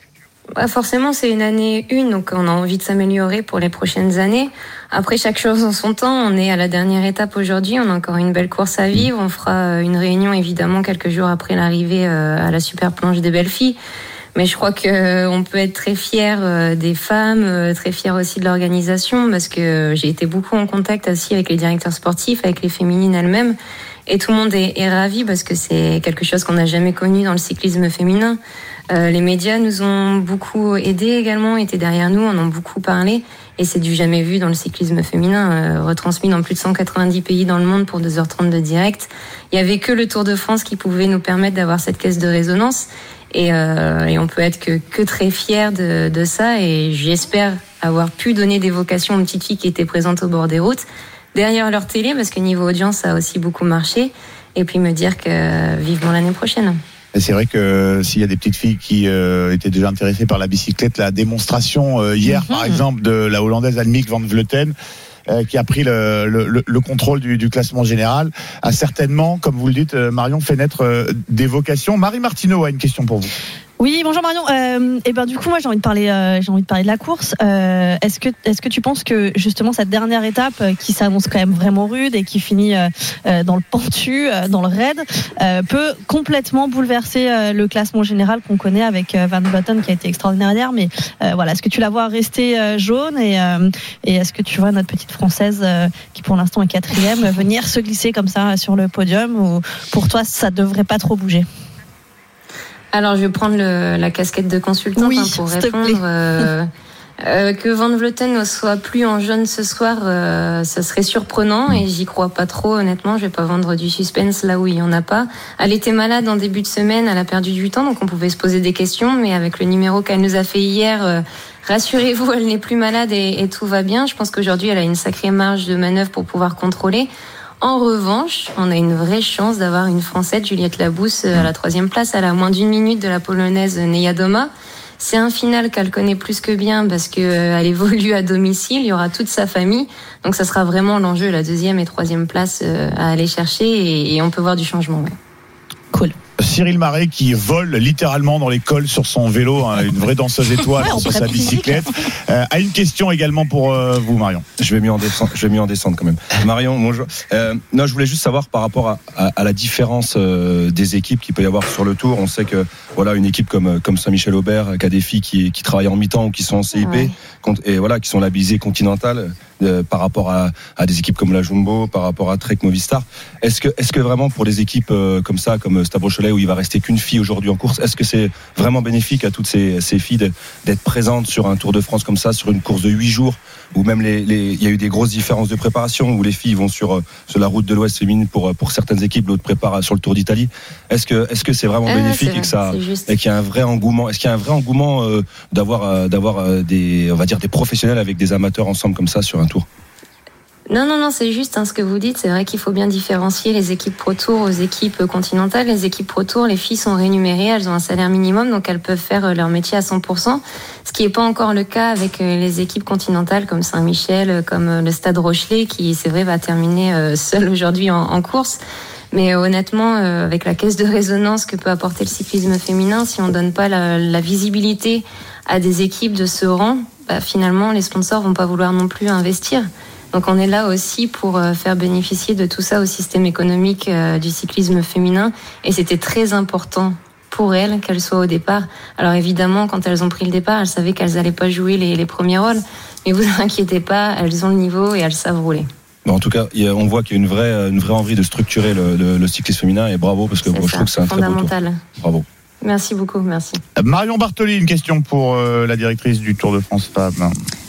Bah forcément, c'est une année une, donc on a envie de s'améliorer pour les prochaines années. Après, chaque chose en son temps. On est à la dernière étape aujourd'hui. On a encore une belle course à vivre. On fera une réunion, évidemment, quelques jours après l'arrivée à la super planche des belles filles. Mais je crois que on peut être très fier des femmes, très fier aussi de l'organisation, parce que j'ai été beaucoup en contact aussi avec les directeurs sportifs, avec les féminines elles-mêmes. Et tout le monde est, est ravi parce que c'est quelque chose qu'on n'a jamais connu dans le cyclisme féminin. Euh, les médias nous ont beaucoup aidés également, étaient derrière nous, en ont beaucoup parlé. Et c'est du jamais vu dans le cyclisme féminin, euh, retransmis dans plus de cent quatre-vingt-dix pays dans le monde pour deux heures trente de direct. Il y avait que le Tour de France qui pouvait nous permettre d'avoir cette caisse de résonance. Et, euh, et on peut être que, que très fiers de, de ça. Et j'espère avoir pu donner des vocations aux petites filles qui étaient présentes au bord des routes, derrière leur télé, parce que niveau audience, ça a aussi beaucoup marché. Et puis me dire que vivement l'année prochaine. Et c'est vrai que s'il y a des petites filles qui euh, étaient déjà intéressées par la bicyclette, la démonstration euh, hier, mm-hmm. par exemple, de la Hollandaise Annemiek van Vleuten, euh, qui a pris le, le, le contrôle du, du classement général, a certainement, comme vous le dites, euh, Marion, fait naître euh, des vocations. Marie Martineau a une question pour vous. Oui, bonjour Marion. Euh, et ben du coup, moi j'ai envie de parler, euh, j'ai envie de parler de la course. Euh, est-ce que, est-ce que tu penses que justement cette dernière étape, euh, qui s'annonce quand même vraiment rude et qui finit euh, euh, dans le pentu, euh, dans le raid, euh, peut complètement bouleverser euh, le classement général qu'on connaît avec euh, Van Vleuten qui a été extraordinaire hier. Mais euh, voilà, est-ce que tu la vois rester euh, jaune et, euh, et est-ce que tu vois notre petite française euh, qui pour l'instant est quatrième venir se glisser comme ça sur le podium, ou pour toi ça devrait pas trop bouger? Alors, je vais prendre le, la casquette de consultante oui, hein, pour répondre. Euh, euh, que Van Vleuten ne soit plus en jaune ce soir, euh, ça serait surprenant et j'y crois pas trop, honnêtement. Je vais pas vendre du suspense là où il y en a pas. Elle était malade en début de semaine, elle a perdu du temps, donc on pouvait se poser des questions. Mais avec le numéro qu'elle nous a fait hier, euh, rassurez-vous, elle n'est plus malade et, et tout va bien. Je pense qu'aujourd'hui, elle a une sacrée marge de manœuvre pour pouvoir contrôler. En revanche, on a une vraie chance d'avoir une Française, Juliette Labousse, à la troisième place. Elle a à moins d'une minute de la Polonaise Nejadoma. C'est un final qu'elle connaît plus que bien parce qu'elle évolue à domicile. Il y aura toute sa famille. Donc ça sera vraiment l'enjeu, la deuxième et troisième place à aller chercher. Et, et on peut voir du changement. Ouais. Cool. Cyril Marais qui vole littéralement dans les cols sur son vélo, hein, une vraie danseuse étoile ouais, sur sa bicyclette. Euh, a une question également pour euh, vous, Marion. Je vais mieux en descendre, je vais mieux en descendre quand même. Marion, bonjour. Euh, non, je voulais juste savoir par rapport à, à, à la différence euh, des équipes qu'il peut y avoir sur le Tour. On sait que voilà, une équipe comme comme Saint-Michel-Aubert, qui a des filles qui, qui travaillent en mi-temps ou qui sont en C I P, ouais. et voilà, qui sont labellisées continentales. Euh, par rapport à, à des équipes comme la Jumbo, par rapport à Trek Movistar. Est-ce que, est-ce que vraiment pour des équipes euh, comme ça, comme Stavro Cholet, où il va rester qu'une fille aujourd'hui en course, est-ce que c'est vraiment bénéfique à toutes ces, ces filles de, d'être présentes sur un Tour de France comme ça, sur une course de huit jours, où même les, les, il y a eu des grosses différences de préparation, où les filles vont sur, sur la route de l'Ouest féminine pour, pour certaines équipes, l'autre prépare sur le Tour d'Italie. Est-ce que, est-ce que c'est vraiment ah, bénéfique c'est, et que ça, et qu'il y a un vrai engouement, est-ce qu'il y a un vrai engouement euh, d'avoir, euh, d'avoir euh, des, on va dire des professionnels avec des amateurs ensemble comme ça sur un Tour? Non, non, non, c'est juste hein, ce que vous dites. C'est vrai qu'il faut bien différencier les équipes Pro Tour aux équipes continentales. Les équipes Pro Tour, les filles sont rémunérées, elles ont un salaire minimum, donc elles peuvent faire leur métier à cent pour cent. Ce qui n'est pas encore le cas avec les équipes continentales comme Saint-Michel, comme le Stade Rochelet, qui, c'est vrai, va terminer seul aujourd'hui en, en course. Mais honnêtement, euh, avec la caisse de résonance que peut apporter le cyclisme féminin, si on donne pas la, la visibilité à des équipes de ce rang, bah, finalement, les sponsors vont pas vouloir non plus investir. Donc on est là aussi pour faire bénéficier de tout ça au système économique du cyclisme féminin. Et c'était très important pour elles qu'elles soient au départ. Alors évidemment, quand elles ont pris le départ, elles savaient qu'elles n'allaient pas jouer les, les premiers rôles. Mais vous inquiétez pas, elles ont le niveau et elles savent rouler. En tout cas, on voit qu'il y a une vraie, une vraie envie de structurer le, le, le cyclisme féminin. Et bravo, parce que bon, je trouve que c'est un très beau tour. Bravo. Merci beaucoup, merci. Marion Bartoli, une question pour euh, la directrice du Tour de France Femmes.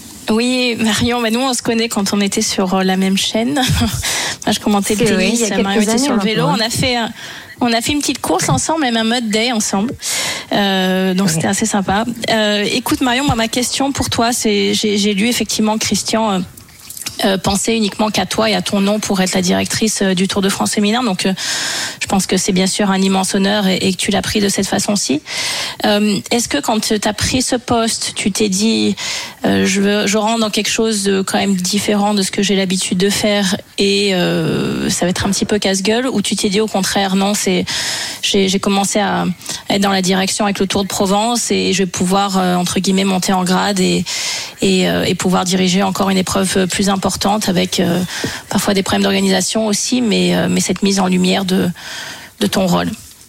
Oui, Marion, bah nous on se connaît quand on était sur la même chaîne. Moi je commentais le tennis, oui, Marion était sur le vélo. On a fait, on a fait une petite course ensemble, même un mode day ensemble. Euh, donc c'était assez sympa. Euh, écoute Marion, moi ma question pour toi, c'est j'ai, j'ai lu effectivement Christian. Euh, Euh, penser uniquement qu'à toi et à ton nom pour être la directrice euh, du Tour de France féminin. Donc, euh, je pense que c'est bien sûr un immense honneur et, et que tu l'as pris de cette façon-ci. Euh, est-ce que quand tu as pris ce poste, tu t'es dit euh, je, veux, je rentre dans quelque chose de quand même différent de ce que j'ai l'habitude de faire et euh, ça va être un petit peu casse-gueule, ou tu t'es dit au contraire non, c'est j'ai, j'ai commencé à être dans la direction avec le Tour de Provence et je vais pouvoir euh, entre guillemets monter en grade et, et, euh, et pouvoir diriger encore une épreuve plus importante importante avec euh, parfois des problèmes d'organisation aussi, mais, euh, mais cette mise en lumière de, de ton rôle.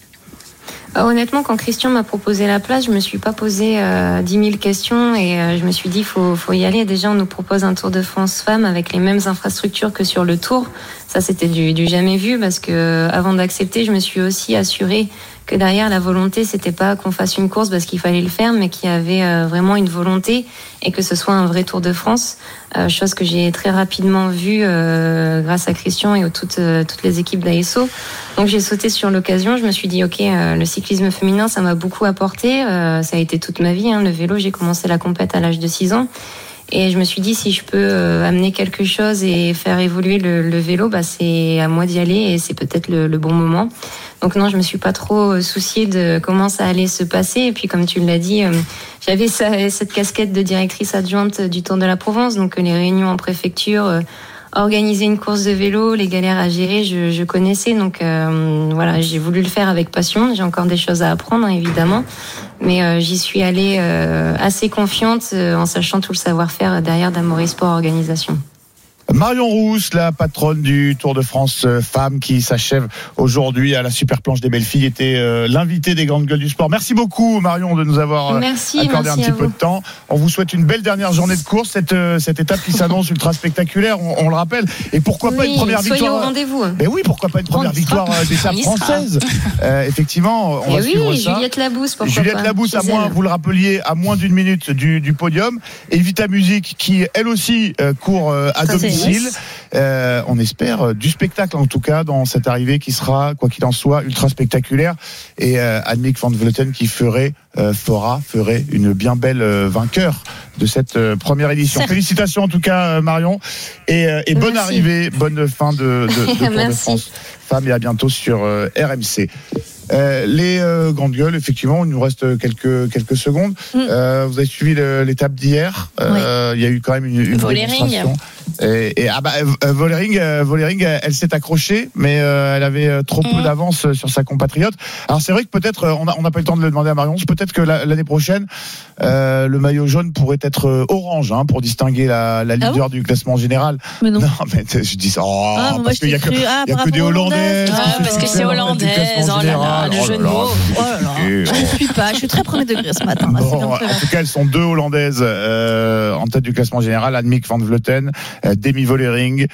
Honnêtement, quand Christian m'a proposé la place, je me suis pas posé euh, dix mille questions et euh, je me suis dit faut faut y aller. Déjà, on nous propose un Tour de France femmes avec les mêmes infrastructures que sur le Tour. Ça, c'était du, du jamais vu parce que avant d'accepter, je me suis aussi assurée que derrière la volonté, c'était pas qu'on fasse une course parce qu'il fallait le faire, mais qu'il y avait euh, vraiment une volonté et que ce soit un vrai Tour de France. Euh, chose que j'ai très rapidement vue euh, grâce à Christian et aux toutes euh, toutes les équipes d'A S O. Donc j'ai sauté sur l'occasion. Je me suis dit ok, euh, le cyclisme féminin, ça m'a beaucoup apporté. Euh, ça a été toute ma vie. Hein, le vélo, j'ai commencé la compète à l'âge de six ans. Et je me suis dit, si je peux euh, amener quelque chose et faire évoluer le, le vélo, bah, c'est à moi d'y aller et c'est peut-être le, le bon moment. Donc non, je me suis pas trop souciée de comment ça allait se passer. Et puis, comme tu l'as dit, euh, j'avais ça, cette casquette de directrice adjointe du Tour de la Provence. Donc, les réunions en préfecture, euh, organiser une course de vélo, les galères à gérer, je, je connaissais. Donc, euh, voilà, j'ai voulu le faire avec passion. J'ai encore des choses à apprendre, hein, évidemment. Mais euh, j'y suis allée euh, assez confiante euh, en sachant tout le savoir-faire derrière d'Amaury Sport Organisation. Marion Rousse, la patronne du Tour de France Femmes qui s'achève aujourd'hui à la super planche des belles filles, était euh, l'invitée des grandes gueules du sport. Merci beaucoup Marion de nous avoir euh, merci, accordé merci un petit peu de temps. On vous souhaite une belle dernière journée de course, cette, euh, cette étape qui s'annonce ultra spectaculaire, on, on le rappelle. Et pourquoi oui, pas une première soyez victoire au rendez-vous. Ben oui, pourquoi pas une première victoire euh, d'étape française. Euh, effectivement, on et va oui, suivre ça. Juliette Labousse, pourquoi Juliette pas. Labousse, à moins, vous le rappeliez, à moins d'une minute du, du podium. Et Vita Music qui, elle aussi, euh, court euh, à ça, domicile. Euh, on espère euh, du spectacle en tout cas dans cette arrivée qui sera, quoi qu'il en soit, ultra spectaculaire. Et euh, Annemiek van Vleuten qui ferait, euh, fera, ferait une bien belle euh, vainqueur de cette euh, première édition. Certes. Félicitations en tout cas euh, Marion et, euh, et bonne Merci. arrivée, bonne fin de, de, de Tour de France Femmes et à bientôt sur euh, R M C. Euh, les euh, grandes gueules, effectivement, il nous reste quelques quelques secondes. Mm. Euh, vous avez suivi le, l'étape d'hier. Euh, oui. Il y a eu quand même une, une démonstration. Et, et ah bah, euh, Vollering, euh, Vollering, elle s'est accrochée, mais euh, elle avait trop mm. peu d'avance sur sa compatriote. Alors c'est vrai que peut-être, on n'a on a pas eu le temps de le demander à Marion, peut-être que la, l'année prochaine, euh, le maillot jaune pourrait être orange, hein, pour distinguer la, la leader ah bon du classement général. Mais non. non mais je dis ça, oh, ah, bon, parce qu'il y a que, ah, y a que des Hollandaises. Ah, parce que c'est hollandaise, oh là là, le jeu de mots. Oh là là. Je ne suis pas, je suis très premier degré ce matin. Là, bon, en tout cas, elles sont deux Hollandaises euh, en tête du classement général, Annemiek van Vleuten, euh, Demi Vollering,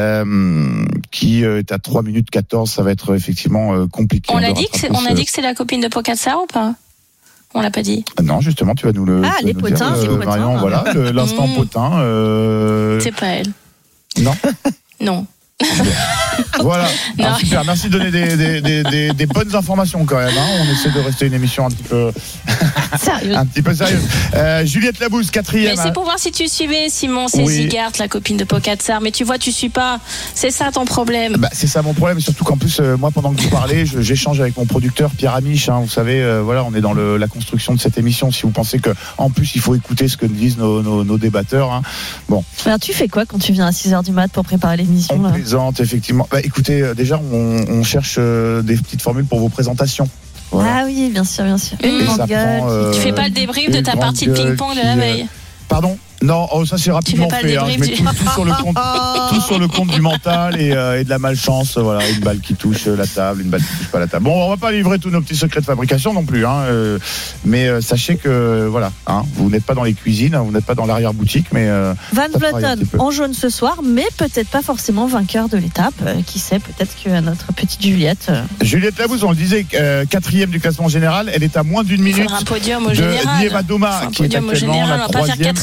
euh, qui euh, est à trois minutes quatorze. Ça va être effectivement euh, compliqué. On a dit que c'est, on a dit que c'est la copine de Pogacar ou pas? On l'a pas dit. Non, justement, tu vas nous le. Ah, les potins, dire, les euh, potins. Marion, voilà, le, l'instant mmh. potin. Euh... C'est pas elle. Non. Non. Voilà, ah, super. Merci de donner des, des, des, des, des bonnes informations quand même. Hein. On essaie de rester une émission un petit peu sérieuse. un petit peu sérieuse. Euh, Juliette Labousse, quatrième. Mais c'est pour voir si tu suivais Simon, c'est oui. Zigart, la copine de Pogacar. Mais tu vois, tu suis pas. C'est ça ton problème. Bah, c'est ça mon problème. Surtout qu'en plus, euh, moi, pendant que vous parlez, je, j'échange avec mon producteur Pierre Amiche. Hein, vous savez, euh, voilà, on est dans le, la construction de cette émission. Si vous pensez que, en plus, il faut écouter ce que disent nos, nos, nos débatteurs. Hein. Bon. Alors, tu fais quoi quand tu viens à six heures du mat pour préparer l'émission? On là présente effectivement. Bah, écoutez, euh, déjà, on, on cherche euh, des petites formules pour vos présentations. Voilà. Ah oui, bien sûr, bien sûr. Une grande gueule. Euh, tu fais pas le débrief de ta partie de ping-pong de la veille? Pardon? Non, oh, ça c'est rapidement fait. Hein. Je mets tout, tout, sur le compte, tout sur le compte du mental et, euh, et de la malchance. Voilà, une balle qui touche la table, une balle qui touche pas la table. Bon, on va pas livrer tous nos petits secrets de fabrication non plus, hein, euh, mais euh, sachez que voilà, hein, vous n'êtes pas dans les cuisines, vous n'êtes pas dans l'arrière-boutique, mais euh, Van Vleuten en jaune ce soir, mais peut-être pas forcément vainqueur de l'étape. Euh, qui sait, peut-être que notre petite Juliette. Euh... Juliette Labousse, on le disait, euh, quatrième du classement général, elle est à moins d'une minute. Il faudra un podium au de général. Nieva Doma, un qui est podium actuellement au général. la on va pas faire troisième. quatrième chez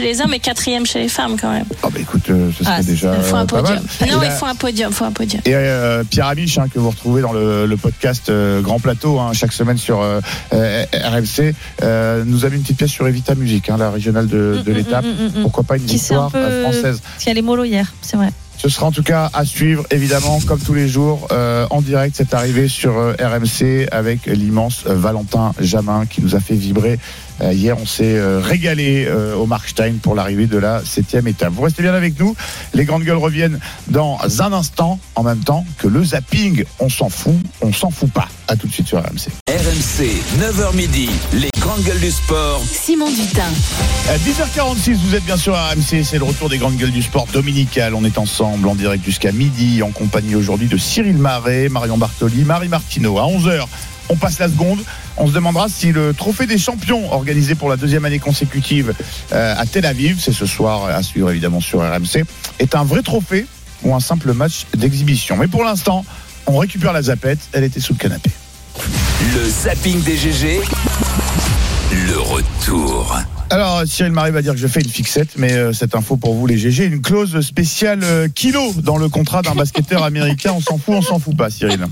les hommes et quatrième chez les femmes quand même. Ah bah écoute, euh, ce serait ah, déjà il faut un pas podium. mal. Non, et il là, faut un podium, faut un podium. Et euh, Pierre Amiche, hein, que vous retrouvez dans le, le podcast euh, Grand Plateau, hein, chaque semaine sur euh, euh, R M C, euh, nous a mis une petite pièce sur Evita Music, hein, la régionale de, de l'étape. Mm, mm, mm, Pourquoi pas une qui victoire peu... euh, française. Parce qu'elle est mollo hier, c'est vrai. Ce sera en tout cas à suivre, évidemment, comme tous les jours, euh, en direct, cette arrivée sur euh, R M C avec l'immense euh, Valentin Jamin qui nous a fait vibrer. Euh, hier, on s'est euh, régalé euh, au Markstein pour l'arrivée de la septième étape. Vous restez bien avec nous. Les grandes gueules reviennent dans un instant, en même temps que le zapping. On s'en fout, on s'en fout pas. À tout de suite sur R M C. R M C, neuf heures midi, les grandes gueules du sport. Simon Dutin. À dix heures quarante-six, vous êtes bien sûr à R M C. C'est le retour des grandes gueules du sport dominical. On est ensemble en direct jusqu'à midi, en compagnie aujourd'hui de Cyril Marais, Marion Bartoli, Marie Martineau. À onze heures, on passe la seconde. On se demandera si le trophée des champions, organisé pour la deuxième année consécutive euh, à Tel Aviv, c'est ce soir à suivre évidemment sur R M C, est un vrai trophée ou un simple match d'exhibition. Mais pour l'instant, on récupère la zappette. Elle était sous le canapé. Le zapping des G G, le retour. Alors Cyril Marais va dire que je fais une fixette, mais euh, cette info pour vous les G G, une clause spéciale euh, kilo dans le contrat d'un basketteur américain. On s'en fout, on s'en fout pas, Cyril.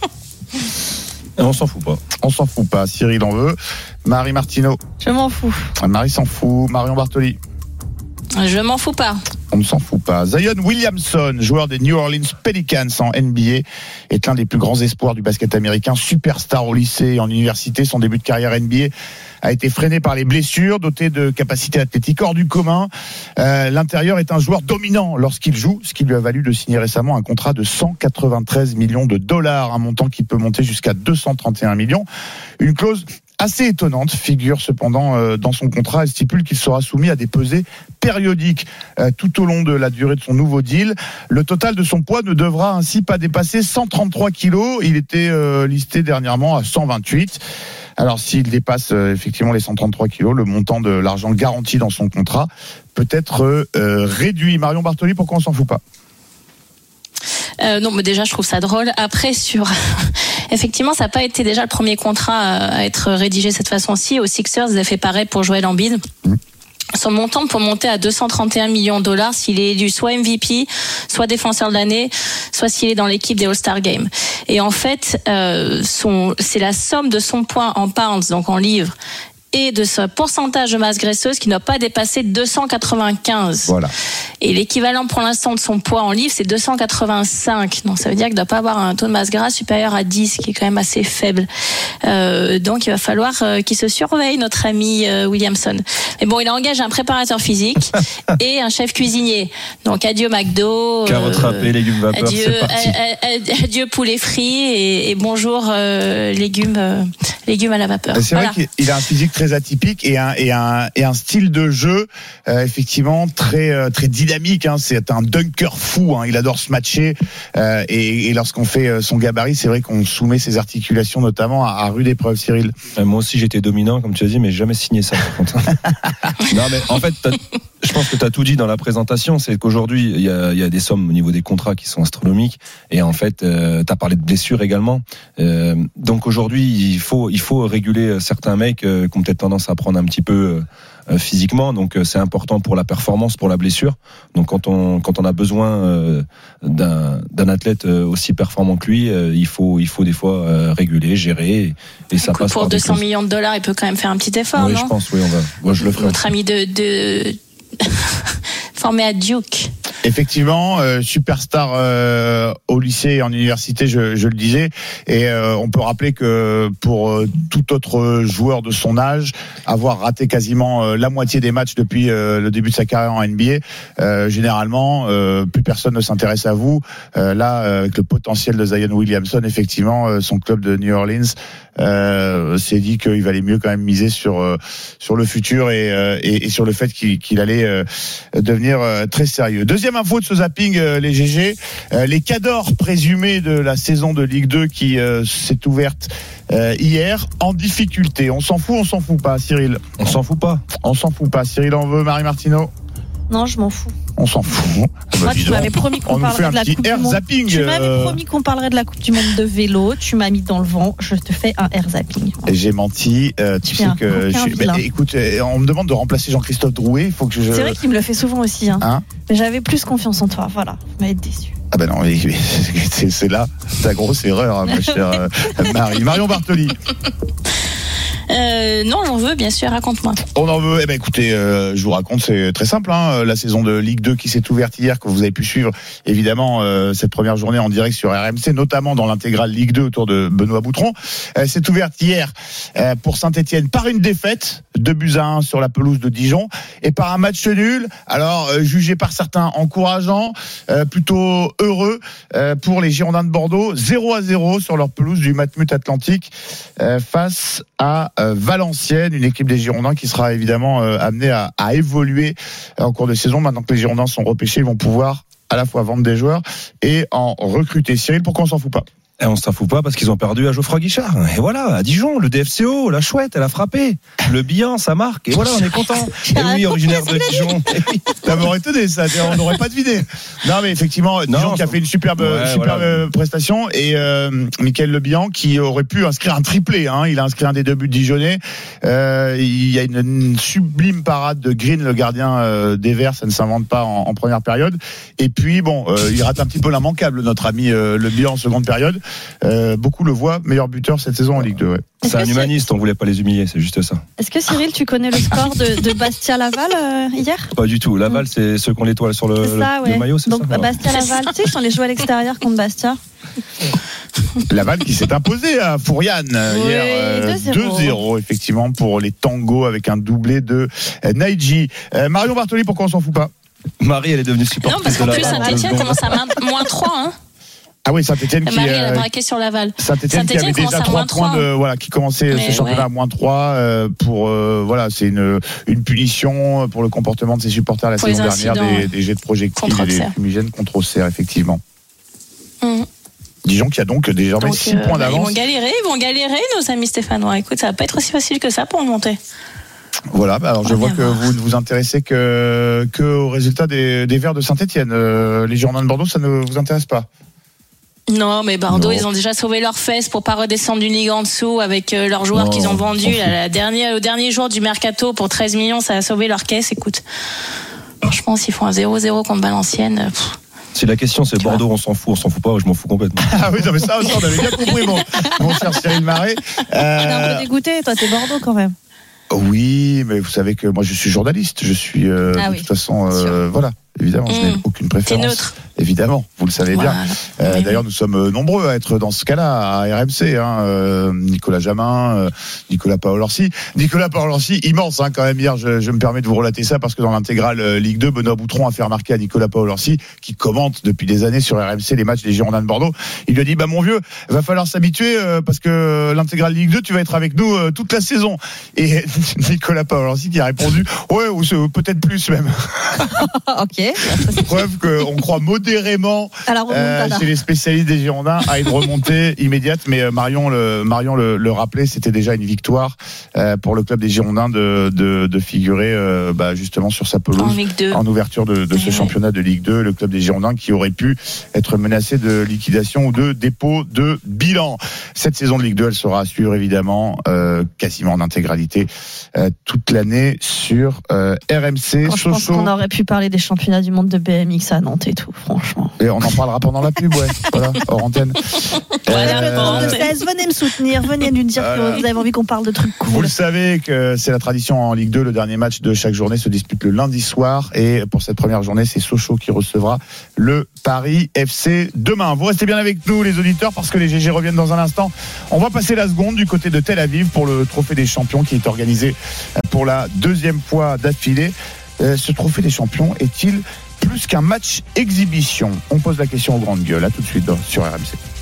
On s'en fout pas. On s'en fout pas. Cyril en veut. Marie Martineau. Je m'en fous. Marie s'en fout. Marion Bartoli. Je m'en fous pas. On ne s'en fout pas. Zion Williamson, joueur des New Orleans Pelicans en N B A, est l'un des plus grands espoirs du basket américain. Superstar au lycée et en université. Son début de carrière N B A a été freiné par les blessures, doté de capacités athlétiques hors du commun. Euh, l'intérieur est un joueur dominant lorsqu'il joue, ce qui lui a valu de signer récemment un contrat de cent quatre-vingt-treize millions de dollars, un montant qui peut monter jusqu'à deux cent trente et un millions. Une clause assez étonnante figure cependant euh, dans son contrat. Elle stipule qu'il sera soumis à des pesées périodiques euh, tout au long de la durée de son nouveau deal. Le total de son poids ne devra ainsi pas dépasser cent trente-trois kilos. Il était euh, listé dernièrement à cent vingt-huit. Alors s'il dépasse euh, effectivement les cent trente-trois kilos, le montant de l'argent garanti dans son contrat peut être euh, réduit. Marion Bartoli, pourquoi on s'en fout pas ? Euh, non, mais déjà, je trouve ça drôle. Après, sur, effectivement, ça n'a pas été déjà le premier contrat à être rédigé de cette façon-ci. Aux Sixers, ils avaient fait pareil pour Joel Embiid. Mmh. Son montant peut monter à deux cent trente et un millions de dollars s'il est élu soit M V P, soit défenseur de l'année, soit s'il est dans l'équipe des All-Star Games. Et en fait, euh, son, c'est la somme de son poids en pounds, donc en livres, et de ce pourcentage de masse graisseuse qui ne doit pas dépasser deux cent quatre-vingt-quinze. Voilà. Et l'équivalent pour l'instant de son poids en livres, c'est deux cent quatre-vingt-cinq. Donc ça veut dire qu'il ne doit pas avoir un taux de masse grasse supérieur à dix, qui est quand même assez faible. Euh, donc il va falloir euh, qu'il se surveille, notre ami euh, Williamson. Mais bon, il a engagé un préparateur physique et un chef cuisinier. Donc adieu McDo. Carottes euh, râpées, légumes vapeur, adieu, c'est parti. Adieu poulet frit et, et bonjour euh, légumes, euh, légumes à la vapeur. C'est voilà. vrai qu'il a un physique très atypique et un, et un, et un style de jeu euh, effectivement très, euh, très dynamique. Hein. C'est un dunker fou, hein. Il adore se matcher euh, et, et lorsqu'on fait son gabarit, c'est vrai qu'on soumet ses articulations notamment à, à rude épreuve. Cyril, euh, moi aussi j'étais dominant comme tu as dit, mais jamais signé ça par contre. Non mais en fait je pense que tu as tout dit dans la présentation, c'est qu'aujourd'hui il y a, y a des sommes au niveau des contrats qui sont astronomiques et en fait euh, tu as parlé de blessures également, euh, donc aujourd'hui il faut, il faut réguler certains mecs euh, qui ont peut-être tendance à prendre un petit peu euh, physiquement, donc euh, c'est important pour la performance, pour la blessure. Donc quand on, quand on a besoin euh, d'un, d'un athlète euh, aussi performant que lui, euh, il, faut, il faut des fois euh, réguler, gérer et, et ça Écoute, passe pour par deux cents des millions de dollars, il peut quand même faire un petit effort, oui, non ? je pense, oui, on va. Moi, je le ferai. Notre ami de, de... formé à Duke. Effectivement, euh, superstar euh, au lycée et en université, je, je le disais. Et euh, on peut rappeler que pour euh, tout autre joueur de son âge, avoir raté quasiment euh, la moitié des matchs depuis euh, le début de sa carrière en N B A, euh, généralement, euh, plus personne ne s'intéresse à vous. Euh, là, avec le potentiel de Zion Williamson, effectivement, euh, son club de New Orleans euh, s'est dit qu'il valait mieux quand même miser sur euh, sur le futur et, euh, et, et sur le fait qu'il, qu'il allait euh, devenir euh, très sérieux. Deuxième info de ce zapping, euh, les G G, euh, les cadors présumés de la saison de Ligue deux qui euh, s'est ouverte euh, hier en difficulté. On s'en fout, on s'en fout pas, Cyril. On s'en fout pas. On s'en fout pas. Cyril en veut, Marie Martineau. Non, je m'en fous. On s'en fout. Ah bah, Moi, tu m'avais promis qu'on on nous fait parlerait un de la petit Coupe air du Monde. zapping. Tu m'avais euh, promis qu'on parlerait de la Coupe du Monde de vélo. Tu m'as mis dans le vent. Je te fais un air zapping. J'ai menti. Euh, tu Tu sais es un que. coquin je- vilain. bah, écoute, euh, on me demande de remplacer Jean-Christophe Drouet. Il faut que je. C'est vrai qu'il me le fait souvent aussi. Hein. Hein Mais j'avais plus confiance en toi. Voilà. Tu m'as été déçu. Ah ben non, mais- mais c'est, c'est là ta grosse erreur, hein, ma chère euh, Marie. Marion Bartoli. Euh, non, j'en veux, bien sûr, raconte-moi. On en veut. Eh ben écoutez, euh, je vous raconte, c'est très simple. Hein, la saison de Ligue deux qui s'est ouverte hier, que vous avez pu suivre évidemment euh, cette première journée en direct sur R M C, notamment dans l'intégrale Ligue deux autour de Benoît Boutron. Euh, s'est ouverte hier euh, pour Saint-Etienne par une défaite, deux buts à un sur la pelouse de Dijon, et par un match nul. Alors euh, jugé par certains encourageant, euh, plutôt heureux euh, pour les Girondins de Bordeaux, zéro à zéro sur leur pelouse du Matmut Atlantique euh, face à euh, Valenciennes, une équipe des Girondins qui sera évidemment euh, amenée à, à évoluer euh, en cours de saison. Maintenant que les Girondins sont repêchés, ils vont pouvoir à la fois vendre des joueurs et en recruter. Cyril, pourquoi on s'en fout pas? Et on s'en fout pas parce qu'ils ont perdu à Geoffroy Guichard. Et voilà, à Dijon, le D F C O, la chouette, elle a frappé. Le bilan, ça marque. Et voilà, on est content. Et oui, originaire de Dijon. Ça m'aurait étonné, ça. On n'aurait pas deviné. Non, mais effectivement, Dijon Non, qui a fait une superbe, ouais, superbe voilà. prestation. Et euh, Mickaël Lebihan qui aurait pu inscrire un triplé. Hein. Il a inscrit un des deux buts dijonnais. Euh, il y a une, une sublime parade de Green, le gardien euh, des Verts. Ça ne s'invente pas en, en première période. Et puis, bon, euh, il rate un petit peu l'immanquable, notre ami euh, Lebihan en seconde période. Euh, beaucoup le voient, meilleur buteur cette saison en Ligue deux. Ouais. C'est un humaniste, on voulait pas les humilier, c'est juste ça. Est-ce que Cyril, tu connais le score de, de Bastia-Laval euh, hier? Pas du tout. Laval, c'est ceux qui ont l'étoile sur le, C'est ça, le- ouais. le maillot, c'est Donc ça. Bastia-Laval, tu sais, ils sont allés jouer à l'extérieur contre Bastia. Laval qui s'est imposé à Fouriane Oui, hier euh, deux zéro. deux zéro effectivement pour les tangos avec un doublé de euh, Naïdji. Euh, Marion Bartoli, pourquoi on s'en fout pas? Marie, elle est devenue Non, supportrice parce de qu'en Laval. plus, Saint-Etienne commence à main- moins trois. Hein. Ah oui, Saint-Etienne qui, Marie, elle a euh, braqué sur Laval. Saint-Etienne qui Saint-Étienne avait commence déjà à trois moins points trois. de voilà qui commençait Mais ce championnat ouais. à moins trois euh, pour euh, voilà c'est une une punition pour le comportement de ses supporters la Pour saison les dernière incidents, des, ouais. des jets de projectiles Contre et des Auxerre. fumigènes contre Auxerre effectivement. Mhm. Dijon qui a donc désormais Donc, six euh, points bah, ils d'avance. vont galérer, ils vont galérer, nos amis stéphanois. Écoute, ça va pas être aussi facile que ça pour remonter. Voilà, bah alors je On vois va que voir. vous ne vous intéressez que, que aux résultats des, des Verts de Saint-Etienne. Euh, les Girondins de Bordeaux, ça ne vous intéresse pas? Non, mais Bordeaux, Non. ils ont déjà sauvé leurs fesses pour pas redescendre d'une ligue en dessous avec euh, leurs joueurs Non, qu'ils ont on vendus. s'en Là, la dernière, au dernier jour du mercato pour treize millions, ça a sauvé leur caisse. Écoute, franchement, s'ils font un zéro zéro contre Valenciennes, euh, pff, Si la question c'est Tu Bordeaux, on s'en fout, on s'en fout pas, je m'en fous complètement. Ah oui, non, mais ça, ça, on avait bien compris, mon, mon cher Cyril Marais. T'es un Euh, peu dégoûté, toi, t'es Bordeaux quand même. oui, mais vous savez que moi, je suis journaliste. Je suis, euh, Ah de oui, toute façon, euh, voilà. Évidemment, je n'ai Mmh. aucune t'es préférence. neutre. Évidemment, vous le savez bien. Voilà. Euh, Oui, D'ailleurs, oui. nous sommes euh, nombreux à être dans ce cas-là à R M C. Hein, euh, Nicolas Jamin, euh, Nicolas Paolorsi. Nicolas Paolorsi, immense hein, quand même hier. Je, je me permets de vous relater ça parce que dans l'intégrale euh, Ligue deux, Benoît Boutron a fait remarquer à Nicolas Paolorsi, qui commente depuis des années sur R M C les matchs des Girondins de Bordeaux. Il lui a dit bah mon vieux, va falloir s'habituer euh, parce que l'intégrale Ligue deux, tu vas être avec nous euh, toute la saison. Et Nicolas Paolorsi qui a répondu ouais ou c'est- peut-être plus même. Ok. Preuve qu'on croit modérément Alors, on euh, remonte à chez les spécialistes des Girondins à une remontée immédiate, mais euh, Marion le Marion le, le rappelait, c'était déjà une victoire euh, pour le club des Girondins de de, de figurer euh, bah, justement sur sa En pelouse Ligue deux. en ouverture de, de ce Ouais. championnat de Ligue deux, le club des Girondins qui aurait pu être menacé de liquidation ou de dépôt de bilan. Cette saison de Ligue deux, elle sera à suivre évidemment euh, quasiment en intégralité euh, toute l'année sur euh, R M C. Quand je pense Sochaux. qu'on aurait pu parler des championnats du monde de B M X à Nantes et tout, franchement. Et on en parlera pendant la pub, ouais. Voilà, hors antenne. Voilà, Euh, hors antenne. seize, venez me soutenir, venez nous dire Voilà. que vous avez envie qu'on parle de trucs Vous cool. le savez que c'est la tradition en Ligue deux. Le dernier match de chaque journée se dispute le lundi soir. Et pour cette première journée, c'est Sochaux qui recevra le Paris F C demain. Vous restez bien avec nous, les auditeurs, parce que les G G reviennent dans un instant. On va passer la seconde du côté de Tel Aviv pour le Trophée des Champions qui est organisé pour la deuxième fois d'affilée. Euh, Ce Trophée des Champions est-il plus qu'un match exhibition? On pose la question aux grandes gueules. À tout de suite dans- sur R M C.